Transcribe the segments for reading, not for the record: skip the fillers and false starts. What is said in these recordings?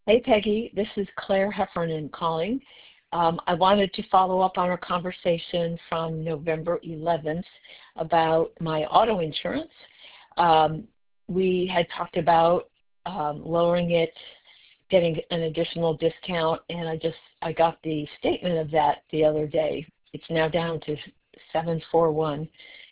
Hey Peggy, this is Claire Heffernan calling. I wanted to follow up on our conversation from November 11th about my auto insurance. Um, we had talked about lowering it, getting an additional discount, and I got the statement of that the other day. It's now down to 741.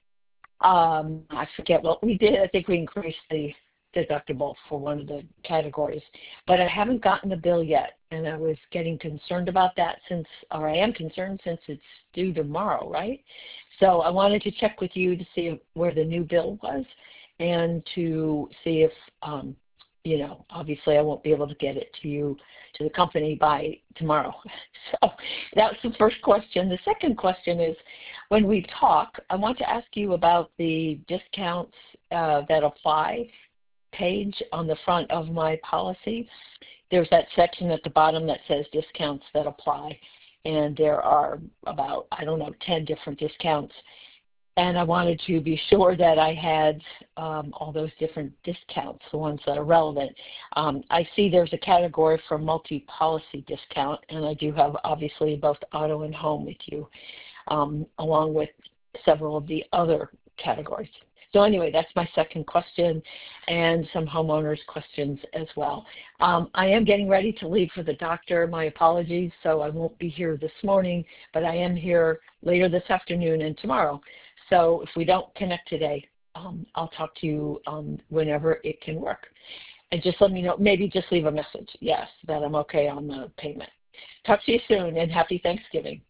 I forget what we did. I think we increased the deductible for one of the categories, but I haven't gotten the bill yet, and I was getting concerned about that or I am concerned since it's due tomorrow, right? So I wanted to check with you to see where the new bill was and to see if, obviously I won't be able to get it to you, to the company by tomorrow. So that's the first question. The second question is, when we talk, I want to ask you about the discounts that apply page on the front of my policy. There's that section at the bottom that says discounts that apply, and there are about, 10 different discounts. And I wanted to be sure that I had all those different discounts, the ones that are relevant. I see there's a category for multi-policy discount, and I do have obviously both auto and home with you, along with several of the other categories. So anyway, that's my second question, and some homeowners questions as well. I am getting ready to leave for the doctor. My apologies, so I won't be here this morning, but I am here later this afternoon and tomorrow. So if we don't connect today, I'll talk to you whenever it can work. And just let me know, maybe just leave a message, yes, that I'm okay on the payment. Talk to you soon, and happy Thanksgiving.